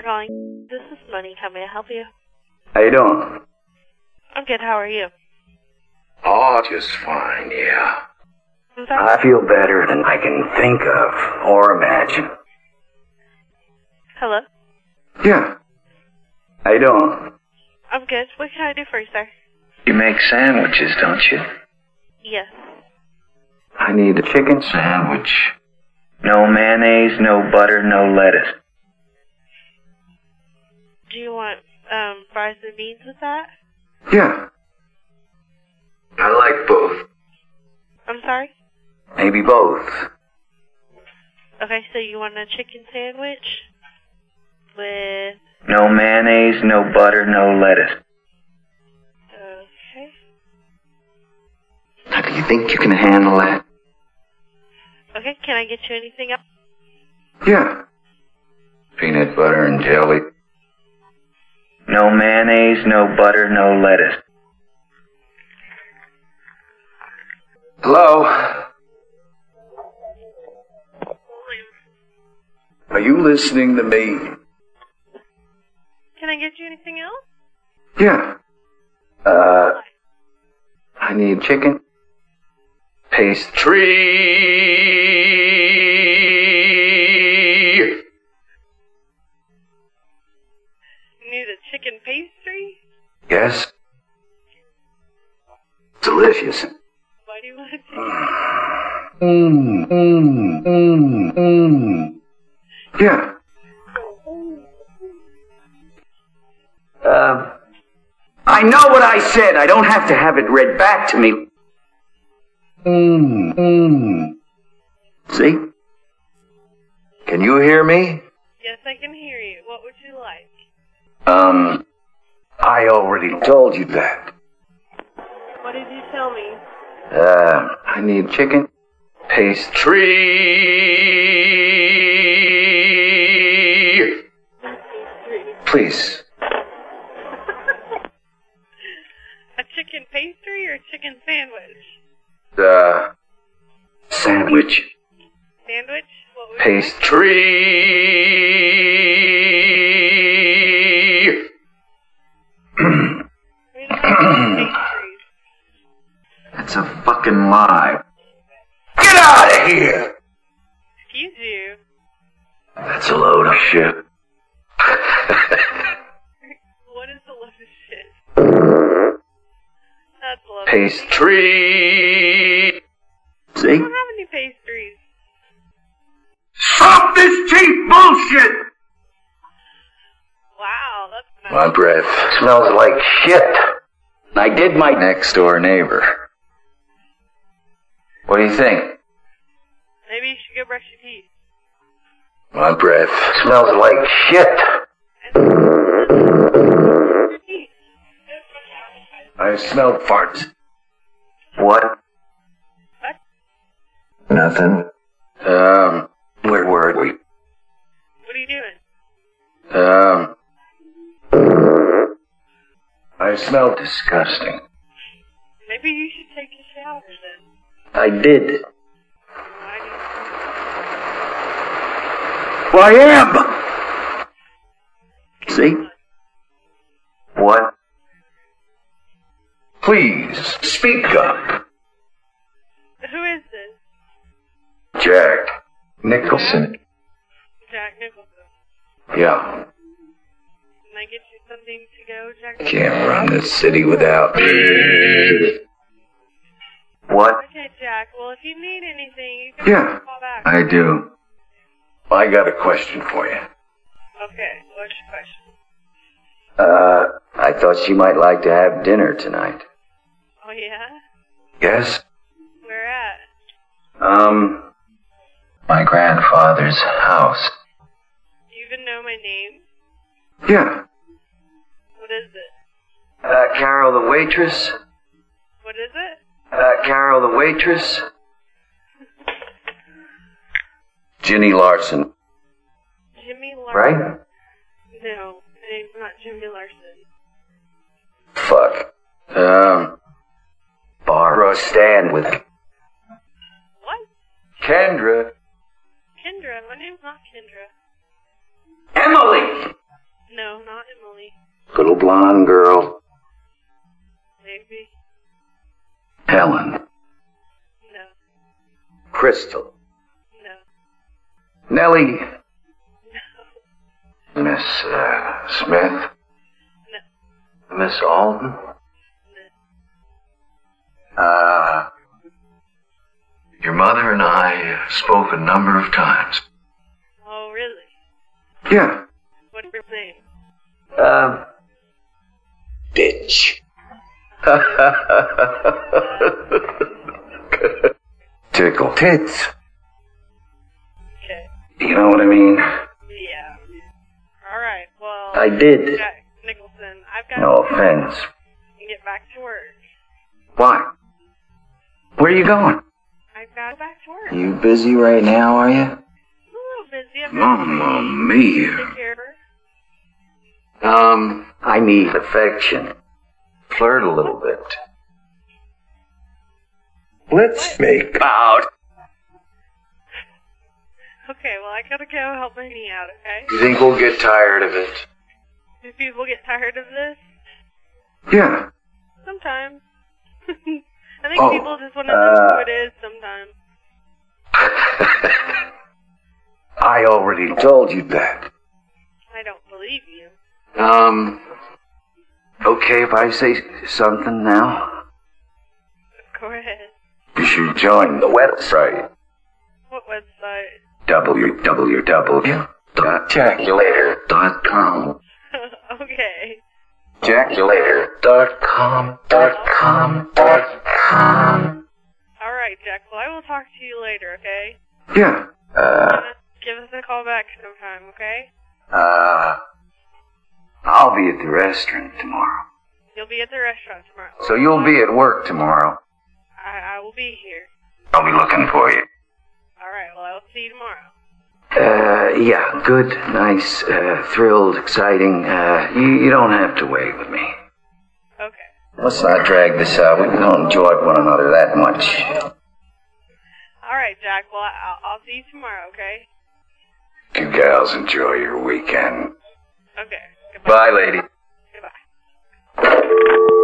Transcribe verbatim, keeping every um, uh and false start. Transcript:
calling. This is Money. How may I help you? How you doing? I'm good. How are you? Oh, just fine, yeah. I'm sorry? I feel better than I can think of or imagine. Hello? Yeah. How you doing? I'm good. What can I do for you, sir? You make sandwiches, don't you? Yes. I need a chicken sandwich. No mayonnaise, no butter, no lettuce. Do you want um fries and beans with that? Yeah. I like both. I'm sorry? Maybe both. Okay, so you want a chicken sandwich with... No mayonnaise, no butter, no lettuce. Okay. Now, do you think you can handle that? Okay, can I get you anything else? Yeah. Peanut butter and jelly. No mayonnaise, no butter, no lettuce. Hello? Are you listening to me? Can I get you anything else? Yeah. Uh, I need chicken, pastry. You need a chicken pastry? Yes. Delicious. Why do you want a chicken? Mmm, mmm, mmm, mmm. Yeah. Uh, I know what I said. I don't have to have it read back to me. Mmm, mmm. See? Can you hear me? Yes, I can hear you. What would you like? Um, I already told you that. What did you tell me? Uh, I need chicken, pastry. Please. A chicken pastry or a chicken sandwich? Uh, sandwich. Sandwich? What would Pastry. We don't have pastries. That's a fucking lie. Get out of here! Excuse you. That's a load of shit. What is a load of shit? That's a load of shit. Pastry. I See? don't have any pastries. Stop this cheap bullshit! Wow, that's nice. My breath smells like shit. I did my next door neighbor. What do you think? Maybe you should go brush your teeth. My breath smells like shit. Your teeth. I smelled farts. What? What? Nothing. Um, where were we? What are you doing? Um, I smell disgusting. Maybe you should take a shower then. I did. Why do you... Well, I am! See? What? Please, speak up. Who is this? Jack Nicholson. Jack Nicholson. Yeah. Can I get you something to go, Jack? Can't run this city without me. What? Okay, Jack. Well, if you need anything, you can Yeah, call back. I do. I got a question for you. Okay, what's your question? Uh, I thought you might like to have dinner tonight. Oh, yeah? Yes? Where at? Um, my grandfather's house. Do you even know my name? Yeah. What is it? Uh, Carol the waitress. What is it? Uh, Carol the waitress. Ginny Larson. Jimmy Larson? Right? No, my name's not Jimmy Larson. Fuck. Um, Barbara Stanwyck. What? Kendra. Kendra? My name's not Kendra. Emily! No, not Emily. Little blonde girl. Maybe. Helen. No. Crystal. No. Nellie. No. Miss, uh, Smith? No. Miss Alden? No. Uh, your mother and I spoke a number of times. Oh, really? Yeah. What's your name? Um, bitch. Tickle tits. Okay. You know what I mean? Yeah. Alright, well... I did. Jack Nicholson, I've got No to offense. get back to work. Why? Where are you going? I've got to go back to work. You busy right now, are you? I'm a little busy. I've got Mamma to mia. take care of her. Um, I need affection. Flirt a little bit. Let's make out. Okay, well, I gotta go help my knee out, okay? You think we'll get tired of it? Do people get tired of this? Yeah. Sometimes. I think Oh, people just want to know uh, who it is sometimes. I already told you that. I don't believe you. Um, okay if I say something now? Go ahead. You should join the website. What website? w w w dot jaculator dot com. Okay. jaculator dot com dot com dot com. Alright, Jack. Well, I will talk to you later, okay? Yeah. Uh, Give us a call back sometime, okay? uh, I'll be at the restaurant tomorrow. You'll be at the restaurant tomorrow. So you'll be at work tomorrow. I, I will be here. I'll be looking for you. Alright, well, I will see you tomorrow. Uh, yeah, good, nice, uh, thrilled, exciting. Uh, you, you don't have to wait with me. Okay. Let's not drag this out. We don't enjoy one another that much. Alright, Jack. Well, I'll, I'll see you tomorrow, okay? You gals enjoy your weekend. Okay. Goodbye. Bye, lady. Goodbye.